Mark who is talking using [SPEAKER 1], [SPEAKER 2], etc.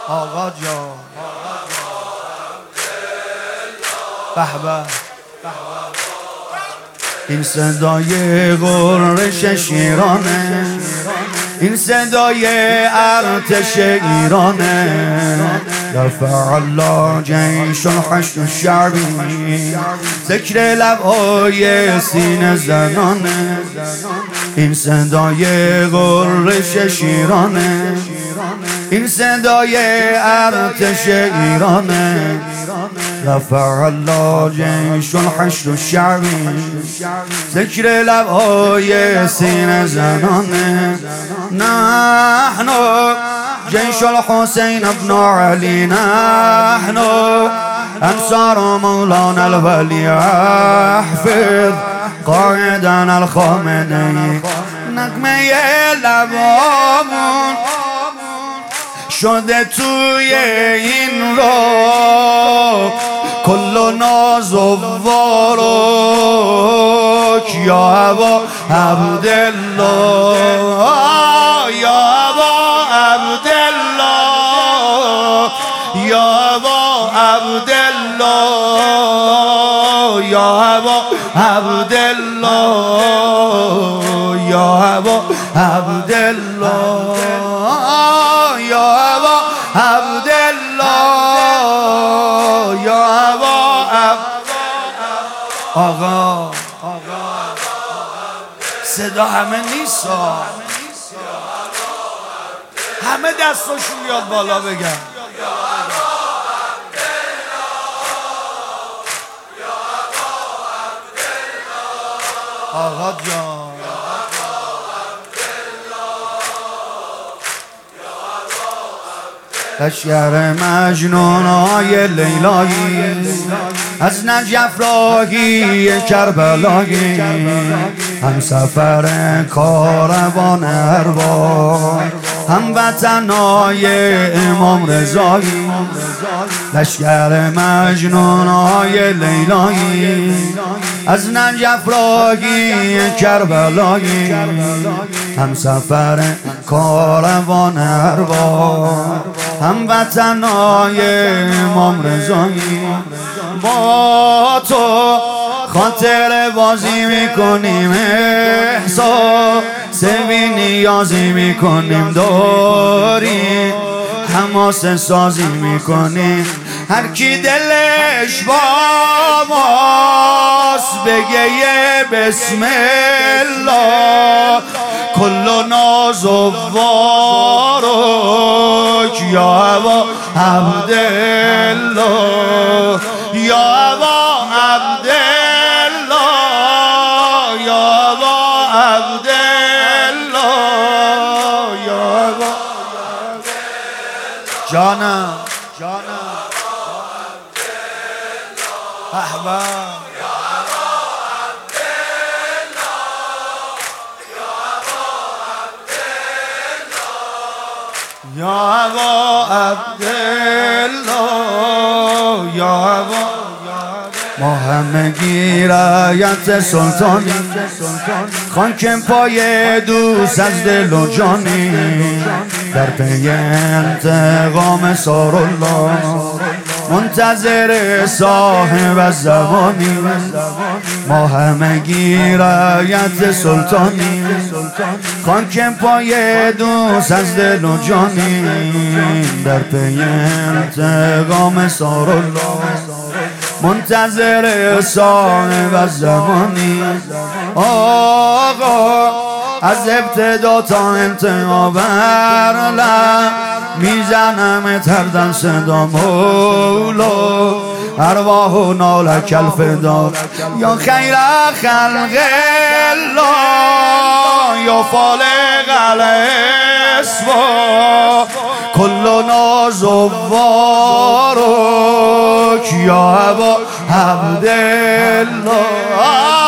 [SPEAKER 1] آقا جان به به. این صدای غرش شیرانه، این صدای ارتش ایرانه. رفع الله جیش الحشد الشعبی، ذکر لبهای سینه زنانه. این صدای غرش شیرانه، این صدای ارتش ایرانه. رفع الله جیش الحشد الشعبی، ذکر لبهای سینه زنانه. نحن جيش الحسين ابن علي، نحن أنصار مولانا الولي، احفظ قائدنا الخامنه‌ای. نغمه لبامون شده توی این رو، کل ناز و وارک یا ابا عبدالله، یا ابا عبدالله، یا ابا عبدالله، یا ابا عبدالله، یا ابا عبدالله، یا ابا عبدالله، یا ابا آقا صدا همه نیست، همه دستاشون بیاد بالا بگن آقا جان. لشکر مجنونای لیلایی، از نجف راهی کربلایی، هم سفر کاروان ارواح، هم وطنای امام رضایی. لشکر مجنونای لیلایی، از نجف راهی کربلایی، هم سفر کاروان ارواح، هم وطنای امام رضایی. با تو خاطر بازی میکنیم، احساس بی نیازی میکنیم، داریم حماس سازی میکنیم. هر کی دلش با ماست بگه یه بسم الله، کل ناز و وارک یا ابا عبدالله، یا ابا عبدالله، یا ابا عبدالله، یا ابا جانم احباب یا ابا عبدالله، یا ابا. ما همگی رعیت سلطانی، خاک پای دوست از دل و جانی، در پی انتقام سارالله، منتظر صاحب الزمانی. ما همگی رعیت سلطانی، خاک پای دوست از دل و جانی، در پی انتقام سارالله، منتظر صاحب الزمانی. آقا از ابتدا تا انتها بر لب میزنم تردن صدا، مولا ارواحنا لک الفدا، یا خیر خلق الله، یا فالق الاسوا، کل ناز و وارک یا ابا عبدالله.